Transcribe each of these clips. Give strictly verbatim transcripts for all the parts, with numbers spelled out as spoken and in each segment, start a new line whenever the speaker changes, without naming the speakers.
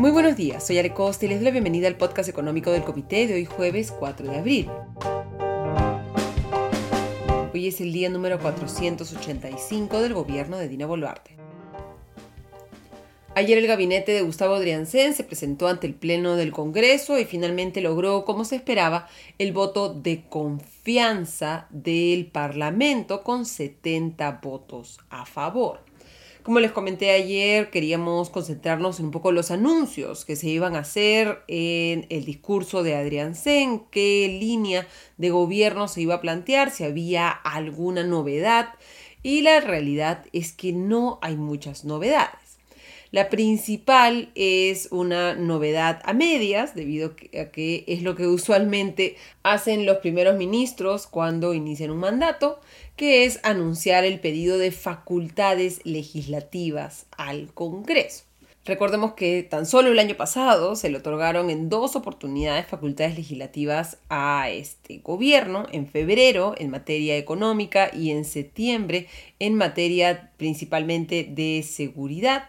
Muy buenos días, soy Ale Costa y les doy la bienvenida al podcast económico del Comité de hoy jueves cuatro de abril. Hoy es el día número cuatrocientos ochenta y cinco del gobierno de Dina Boluarte. Ayer el gabinete de Gustavo Adrianzén se presentó ante el Pleno del Congreso y finalmente logró, como se esperaba, el voto de confianza del Parlamento con setenta votos a favor. Como les comenté ayer, queríamos concentrarnos en un poco los anuncios que se iban a hacer en el discurso de Adrianzén, qué línea de gobierno se iba a plantear, si había alguna novedad, y la realidad es que no hay muchas novedades. La principal es una novedad a medias, debido a que es lo que usualmente hacen los primeros ministros cuando inician un mandato, que es anunciar el pedido de facultades legislativas al Congreso. Recordemos que tan solo el año pasado se le otorgaron en dos oportunidades facultades legislativas a este gobierno, en febrero en materia económica y en septiembre en materia principalmente de seguridad.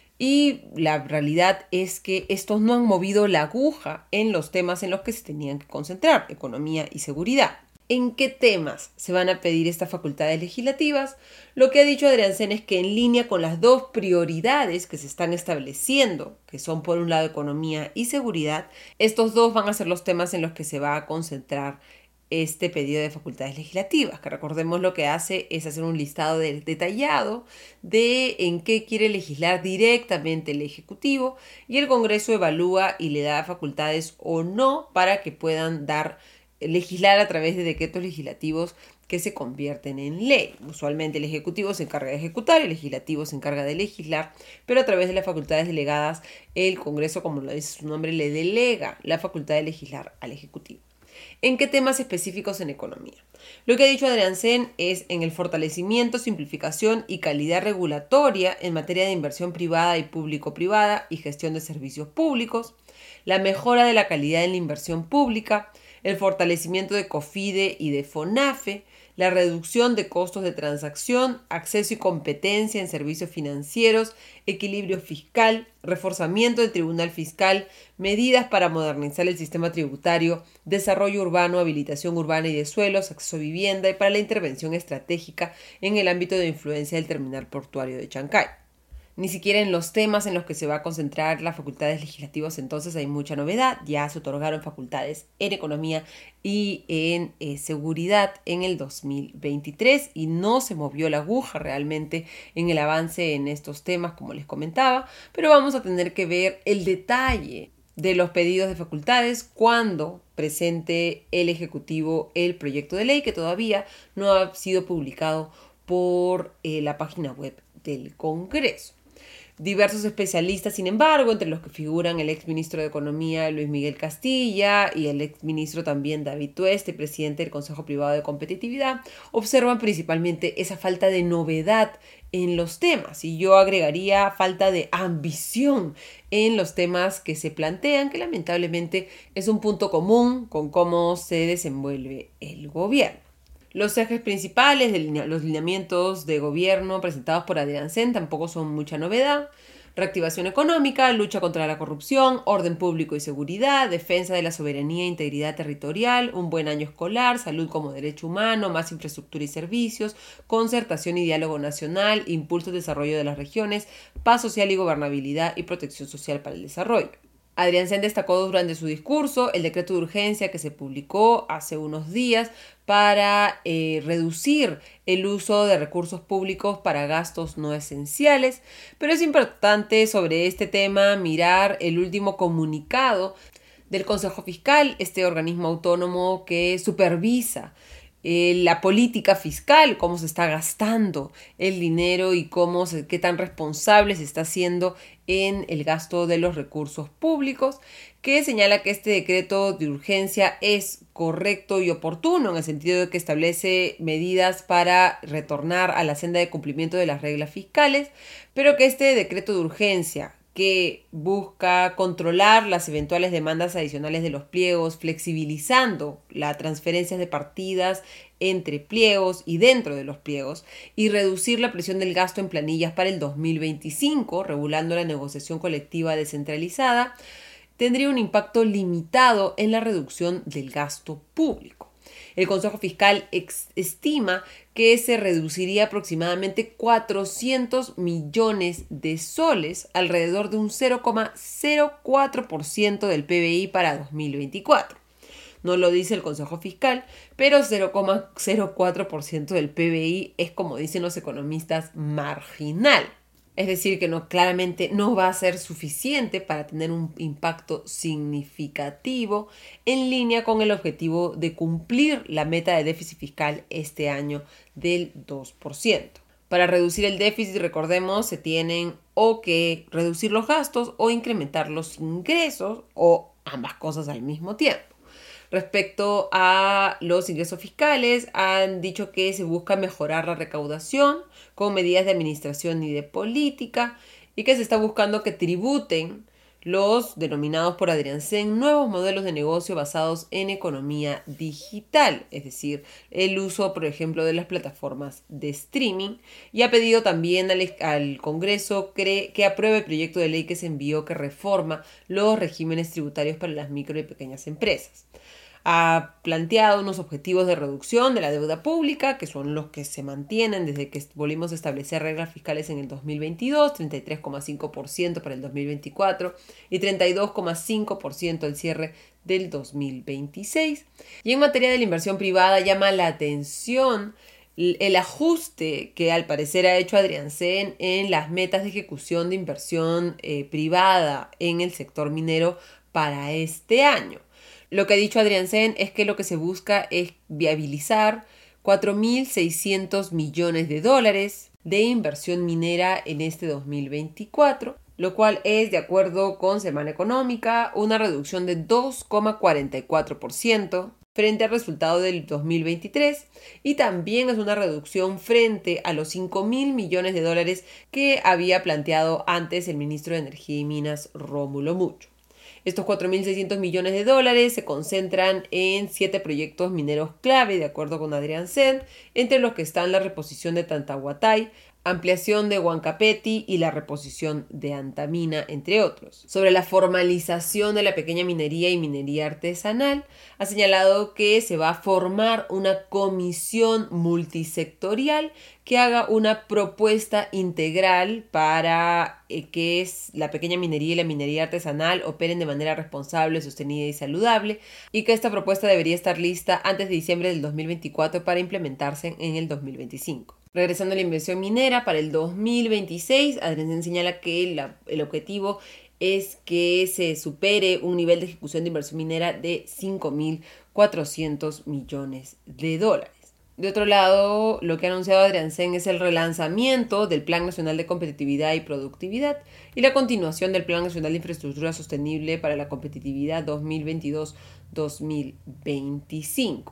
Y la realidad es que estos no han movido la aguja en los temas en los que se tenían que concentrar, economía y seguridad. ¿En qué temas se van a pedir estas facultades legislativas? Lo que ha dicho Adrianzén es que en línea con las dos prioridades que se están estableciendo, que son por un lado economía y seguridad, estos dos van a ser los temas en los que se va a concentrar este pedido de facultades legislativas, que recordemos lo que hace es hacer un listado de, detallado de en qué quiere legislar directamente el Ejecutivo y el Congreso evalúa y le da facultades o no para que puedan dar legislar a través de decretos legislativos que se convierten en ley. Usualmente el Ejecutivo se encarga de ejecutar, el Legislativo se encarga de legislar, pero a través de las facultades delegadas el Congreso, como lo dice su nombre, le delega la facultad de legislar al Ejecutivo. ¿En qué temas específicos en economía? Lo que ha dicho Adrianzén es en el fortalecimiento, simplificación y calidad regulatoria en materia de inversión privada y público-privada y gestión de servicios públicos, la mejora de la calidad en la inversión pública, el fortalecimiento de COFIDE y de FONAFE, la reducción de costos de transacción, acceso y competencia en servicios financieros, equilibrio fiscal, reforzamiento del Tribunal Fiscal, medidas para modernizar el sistema tributario, desarrollo urbano, habilitación urbana y de suelos, acceso a vivienda y para la intervención estratégica en el ámbito de influencia del terminal portuario de Chancay. Ni siquiera en los temas en los que se va a concentrar las facultades legislativas entonces hay mucha novedad. Ya se otorgaron facultades en economía y en eh, seguridad en el dos mil veintitrés y no se movió la aguja realmente en el avance en estos temas, como les comentaba, pero vamos a tener que ver el detalle de los pedidos de facultades cuando presente el Ejecutivo el proyecto de ley que todavía no ha sido publicado por eh, la página web del Congreso. Diversos especialistas, sin embargo, entre los que figuran el exministro de Economía Luis Miguel Castilla y el exministro también David Tueste, presidente del Consejo Privado de Competitividad, observan principalmente esa falta de novedad en los temas y yo agregaría falta de ambición en los temas que se plantean, que lamentablemente es un punto común con cómo se desenvuelve el gobierno. Los ejes principales de los lineamientos de gobierno presentados por Adrianzén tampoco son mucha novedad. Reactivación económica, lucha contra la corrupción, orden público y seguridad, defensa de la soberanía e integridad territorial, un buen año escolar, salud como derecho humano, más infraestructura y servicios, concertación y diálogo nacional, impulso al desarrollo de las regiones, paz social y gobernabilidad y protección social para el desarrollo. Adrianzén destacó durante su discurso el decreto de urgencia que se publicó hace unos días para eh, reducir el uso de recursos públicos para gastos no esenciales, pero es importante sobre este tema mirar el último comunicado del Consejo Fiscal, este organismo autónomo que supervisa Eh, la política fiscal, cómo se está gastando el dinero y cómo se, qué tan responsable se está haciendo en el gasto de los recursos públicos, que señala que este decreto de urgencia es correcto y oportuno en el sentido de que establece medidas para retornar a la senda de cumplimiento de las reglas fiscales, pero que este decreto de urgencia que busca controlar las eventuales demandas adicionales de los pliegos, flexibilizando las transferencias de partidas entre pliegos y dentro de los pliegos y reducir la presión del gasto en planillas para el dos mil veinticinco, regulando la negociación colectiva descentralizada, tendría un impacto limitado en la reducción del gasto público. El Consejo Fiscal estima que se reduciría aproximadamente cuatrocientos millones de soles, alrededor de un cero coma cero cuatro por ciento del P B I para dos mil veinticuatro. No lo dice el Consejo Fiscal, pero cero coma cero cuatro por ciento del P B I es, como dicen los economistas, marginal. Es decir, que no, claramente no va a ser suficiente para tener un impacto significativo en línea con el objetivo de cumplir la meta de déficit fiscal este año del dos por ciento. Para reducir el déficit, recordemos, se tienen o que reducir los gastos o incrementar los ingresos o ambas cosas al mismo tiempo. Respecto a los ingresos fiscales, han dicho que se busca mejorar la recaudación con medidas de administración y de política y que se está buscando que tributen los denominados por Adriansen nuevos modelos de negocio basados en economía digital, es decir, el uso, por ejemplo, de las plataformas de streaming, y ha pedido también al, al Congreso que, que apruebe el proyecto de ley que se envió que reforma los regímenes tributarios para las micro y pequeñas empresas. Ha planteado unos objetivos de reducción de la deuda pública, que son los que se mantienen desde que volvimos a establecer reglas fiscales en el dos mil veintidós, treinta y tres coma cinco por ciento para el dos mil veinticuatro y treinta y dos coma cinco por ciento al cierre del dos mil veintiséis. Y en materia de la inversión privada llama la atención el ajuste que al parecer ha hecho Adriansen en las metas de ejecución de inversión eh, privada en el sector minero para este año. Lo que ha dicho Adriansen es que lo que se busca es viabilizar cuatro mil seiscientos millones de dólares de inversión minera en este dos mil veinticuatro, lo cual es, de acuerdo con Semana Económica, una reducción de dos coma cuarenta y cuatro por ciento frente al resultado del dos mil veintitrés, y también es una reducción frente a los cinco mil millones de dólares que había planteado antes el ministro de Energía y Minas, Rómulo Mucho. Estos cuatro mil seiscientos millones de dólares se concentran en siete proyectos mineros clave, de acuerdo con Adriansen, entre los que están la reposición de Tantahuatay, ampliación de Huancapeti y la reposición de Antamina, entre otros. Sobre la formalización de la pequeña minería y minería artesanal, ha señalado que se va a formar una comisión multisectorial que haga una propuesta integral para eh, que es la pequeña minería y la minería artesanal operen de manera responsable, sostenida y saludable, y que esta propuesta debería estar lista antes de diciembre del dos mil veinticuatro para implementarse en el dos mil veinticinco. Regresando a la inversión minera, para el dos mil veintiséis, Adriansen señala que la, el objetivo es que se supere un nivel de ejecución de inversión minera de cinco mil cuatrocientos millones de dólares. De otro lado, lo que ha anunciado Adriansen es el relanzamiento del Plan Nacional de Competitividad y Productividad y la continuación del Plan Nacional de Infraestructura Sostenible para la Competitividad dos mil veintidós a dos mil veinticinco.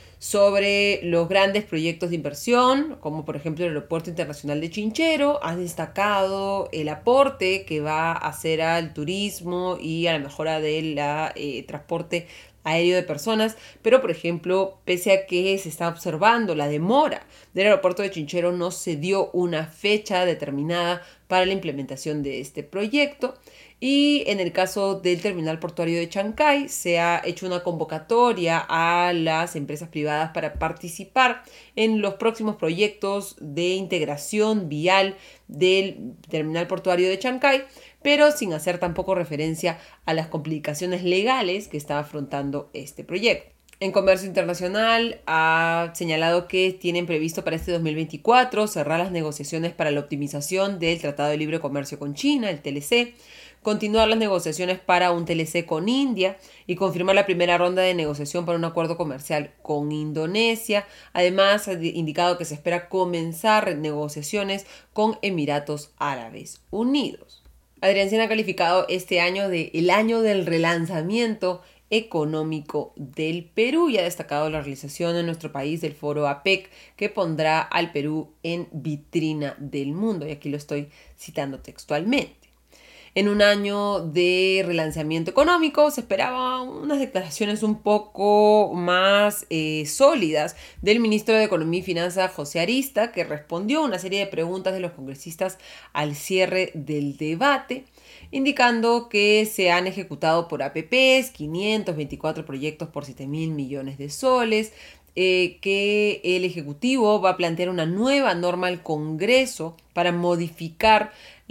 Sobre los grandes proyectos de inversión, como por ejemplo el Aeropuerto Internacional de Chinchero, ha destacado el aporte que va a hacer al turismo y a la mejora del eh, transporte aéreo de personas, pero por ejemplo, pese a que se está observando la demora del aeropuerto de Chinchero, no se dio una fecha determinada para la implementación de este proyecto. Y en el caso del terminal portuario de Chancay, se ha hecho una convocatoria a las empresas privadas para participar en los próximos proyectos de integración vial del terminal portuario de Chancay, pero sin hacer tampoco referencia a las complicaciones legales que está afrontando este proyecto. En comercio internacional ha señalado que tienen previsto para este dos mil veinticuatro cerrar las negociaciones para la optimización del Tratado de Libre Comercio con China, el T L C, continuar las negociaciones para un T L C con India y confirmar la primera ronda de negociación para un acuerdo comercial con Indonesia. Además, ha indicado que se espera comenzar negociaciones con Emiratos Árabes Unidos. Adriansen ha calificado este año de el año del relanzamiento económico del Perú y ha destacado la realización en nuestro país del foro APEC, que pondrá al Perú en vitrina del mundo, y aquí lo estoy citando textualmente. En un año de relanzamiento económico se esperaban unas declaraciones un poco más eh, sólidas del ministro de Economía y Finanzas, José Arista, que respondió a una serie de preguntas de los congresistas al cierre del debate, indicando que se han ejecutado por A P Ps quinientos veinticuatro proyectos por siete mil millones de soles, eh, que el Ejecutivo va a plantear una nueva norma al Congreso para modificar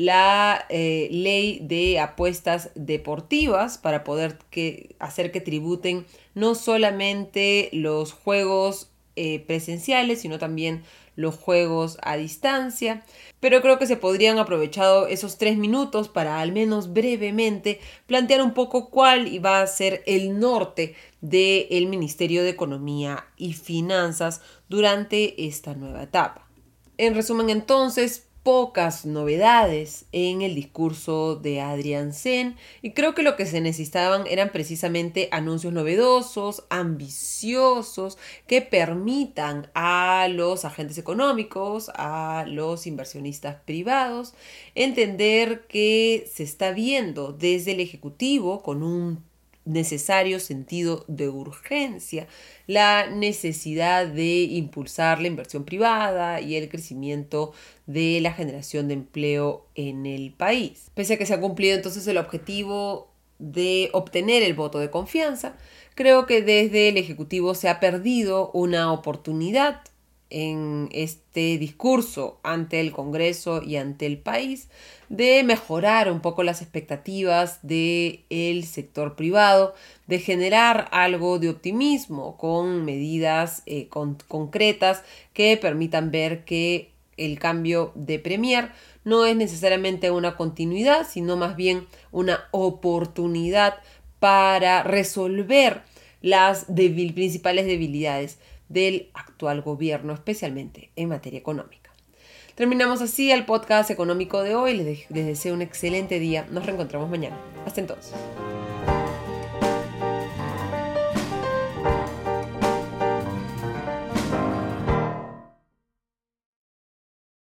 la eh, ley de apuestas deportivas para poder que, hacer que tributen no solamente los juegos eh, presenciales, sino también los juegos a distancia. Pero creo que se podrían aprovechar esos tres minutos para al menos brevemente plantear un poco cuál iba a ser el norte del Ministerio de Economía y Finanzas durante esta nueva etapa. En resumen, entonces, pocas novedades en el discurso de Adrián Sen, y creo que lo que se necesitaban eran precisamente anuncios novedosos, ambiciosos, que permitan a los agentes económicos, a los inversionistas privados, entender que se está viendo desde el Ejecutivo con un necesario sentido de urgencia, la necesidad de impulsar la inversión privada y el crecimiento de la generación de empleo en el país. Pese a que se ha cumplido entonces el objetivo de obtener el voto de confianza, creo que desde el Ejecutivo se ha perdido una oportunidad en este discurso ante el Congreso y ante el país de mejorar un poco las expectativas del sector privado, de generar algo de optimismo con medidas eh, con, concretas que permitan ver que el cambio de premier no es necesariamente una continuidad, sino más bien una oportunidad para resolver las débil, principales debilidades del actual gobierno, especialmente en materia económica. Terminamos así el podcast económico de hoy. Les, de- les deseo un excelente día. Nos reencontramos mañana. Hasta entonces.